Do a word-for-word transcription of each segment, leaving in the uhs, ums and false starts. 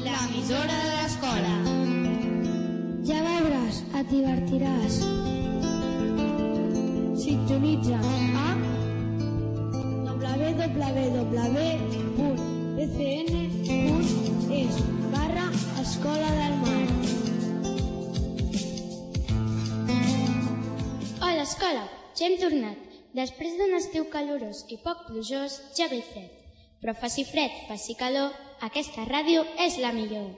l'emissora de l'escola. Ja veuràs, et divertiràs. Sintonitza a w w w punt b c n punt e s barra Escola del Mar. Hola, escola! Ja hem tornat. Després d'un estiu calorós i poc plujós, ja ve fred. Però faci fred, faci calor, aquesta ràdio és la millor.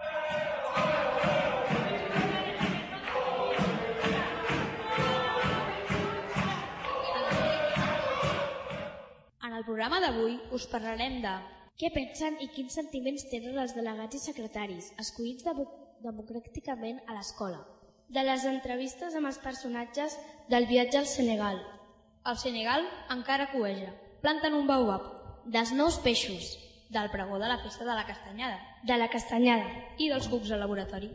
En el programa d'avui us parlarem de què pensen i quins sentiments tenen els delegats i secretaris escollits democràticament a l'escola, de les entrevistes amb els personatges del viatge al Senegal. El Senegal encara cueja, planten un baobab, dels nous peixos, del pregó de la festa de la castanyada, de la castanyada i dels cucs al laboratori.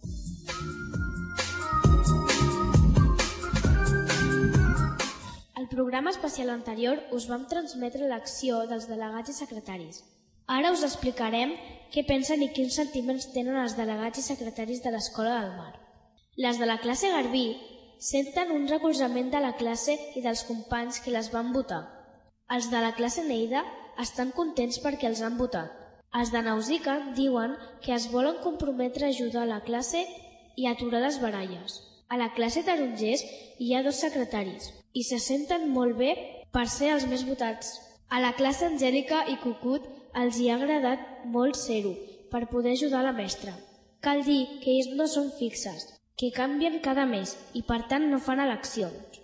Al programa especial anterior us vam transmetre l'acció dels delegats i secretaris. Ara us explicarem què pensen i quins sentiments tenen els delegats i secretaris de l'Escola del Mar. Les de la classe Garbí senten un recolzament de la classe i dels companys que les van votar. Els de la classe Neida estan contents perquè els han votat. Els de Nausica diuen que es volen comprometre a ajudar la classe i aturar les baralles. A la classe Tarongers hi ha dos secretaris i se senten molt bé per ser els més votats. A la classe Angèlica i Cucut els hi ha agradat molt ser-ho per poder ajudar la mestra. Cal dir que ells no són fixes, que canvien cada mes i per tant no fan eleccions.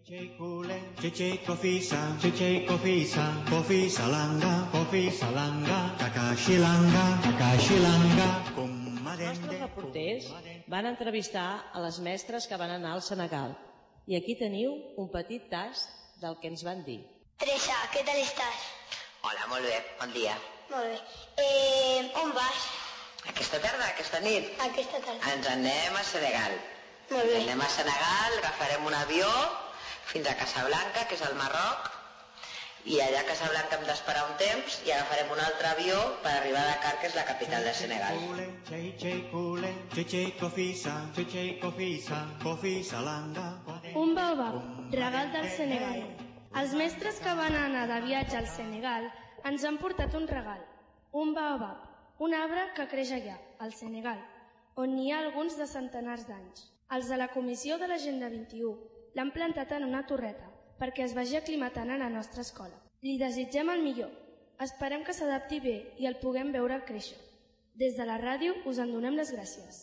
Els nostres reporters van entrevistar a les mestres que van anar al Senegal i aquí teniu un petit tast del que ens van dir. Teresa, què tal estàs? Hola, molt bé, bon dia. Molt bé. Eh, on vas? Aquesta tarda, aquesta nit? Aquesta tarda. Ens anem a Senegal. Molt bé. Anem a Senegal, agafarem un avió fins a Casablanca, que és al Marroc, i allà a Casablanca hem d'esperar un temps i agafarem un altre avió per arribar a Dakar, que és la capital de Senegal. Un baobab, regal del Senegal. Els mestres que van anar de viatge al Senegal ens han portat un regal, un baobab, un arbre que creix allà, al Senegal, on n'hi ha alguns de centenars d'anys. Els de la comissió de l'Agenda vint-i-u l'han plantat en una torreta perquè es vagi aclimatant a la nostra escola. Li desitgem el millor. Esperem que s'adapti bé i el puguem veure créixer. Des de la ràdio us en donem les gràcies.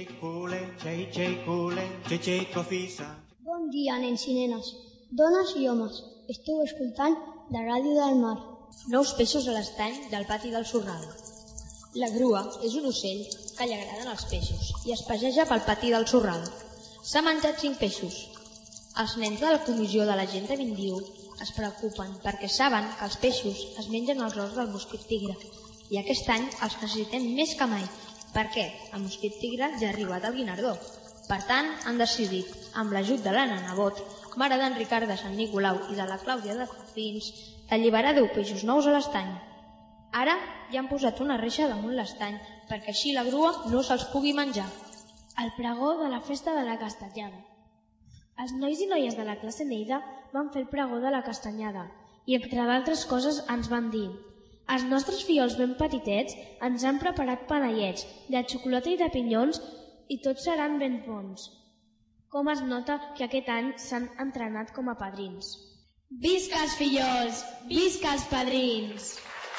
Bon dia, nens i nenes, dones i homes. Esteu escoltant la ràdio del mar. Nous peixos a l'estany del pati del Sorral. La grua és un ocell que li agraden els peixos i es passeja pel pati del Sorral. S'ha menjat cinc peixos. Els nens de la comissió de l'Agenda vint-i-u es preocupen perquè saben que els peixos es mengen els ous del mosquit tigre i aquest any els necessitem més que mai perquè el mosquit tigre ja ha arribat al Guinardó. Per tant, han decidit, amb l'ajut de l'Anna Nebot, mare d'en Ricard de Sant Nicolau i de la Clàudia de Fins, d'alliberar deu peixos nous a l'estany. Ara ja han posat una reixa damunt l'estany perquè així la grua no se'ls pugui menjar. El pregó de la festa de la castanyada. Els nois i noies de la classe Neida van fer el pregó de la castanyada i, entre d'altres coses, ens van dir: els nostres fillols ben petitets ens han preparat panellets de xocolata i de pinyons i tots seran ben bons. Com es nota que aquest any s'han entrenat com a padrins. Visca els fillols! Visca els padrins!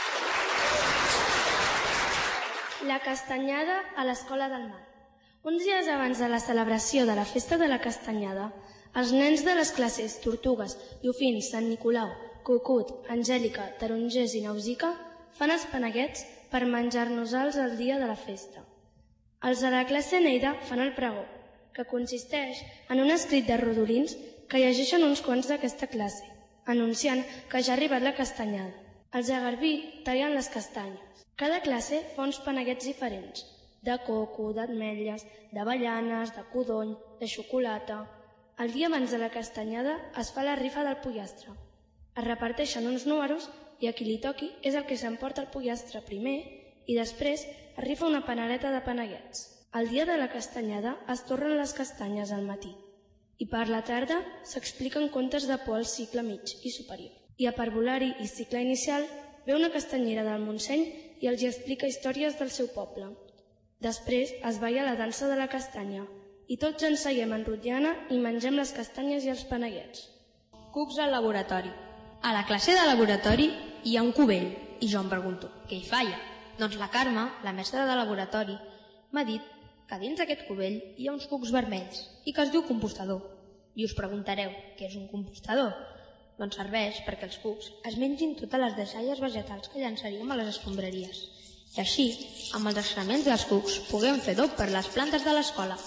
La castanyada a l'Escola del Mar. Uns dies abans de la celebració de la festa de la castanyada, els nens de les classes Tortugues, Llufins, Sant Nicolau, Cucut, Angèlica, Tarongers i Nausica fan els paneguets per menjar-nos-els el dia de la festa. Els de la classe Neida fan el pregó, que consisteix en un escrit de rodolins que llegeixen uns quants d'aquesta classe, anunciant que ja ha arribat la castanyada. Els de Garbí tallen les castanyes. Cada classe fa uns paneguets diferents, de coco, d'ametlles, d'avellanes, de codony, de xocolata. El dia abans de la castanyada es fa la rifa del pollastre. Es reparteixen uns números i a qui li toqui és el que s'emporta el pollastre primer i després es rifa una panareta de paneguets. El dia de la castanyada es torren les castanyes al matí i per la tarda s'expliquen contes de por al cicle mig i superior. I a parvulari i cicle inicial ve una castanyera del Montseny i els explica històries del seu poble. Després es balla la dansa de la castanya i tots ens seiem en rotllana i mengem les castanyes i els paneguets. Cucs al laboratori. A la classe de laboratori hi ha un cubell i jo em pregunto, què hi falla? Doncs la Carme, la mestra de laboratori, m'ha dit que dins d'aquest cubell hi ha uns cucs vermells i que es diu compostador. I us preguntareu, què és un compostador? Doncs serveix perquè els cucs es mengin totes les deixalles vegetals que llançaríem a les escombraries. I així, amb els excrements dels cucs, puguem fer dop per les plantes de l'escola.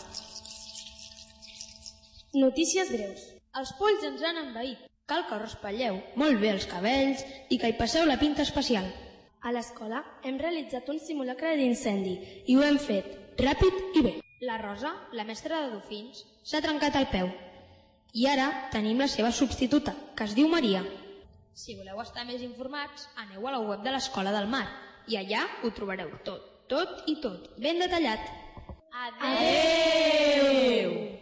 Notícies breus. Els polls ens han envaït. Cal que us raspalleu molt bé els cabells i que hi passeu la pinta especial. A l'escola hem realitzat un simulacre d'incendi i ho hem fet ràpid i bé. La Rosa, la mestra de dofins, s'ha trencat el peu. I ara tenim la seva substituta, que es diu Maria. Si voleu estar més informats, aneu a la web de l'Escola del Mar i allà ho trobareu tot, tot i tot, ben detallat. Adeu!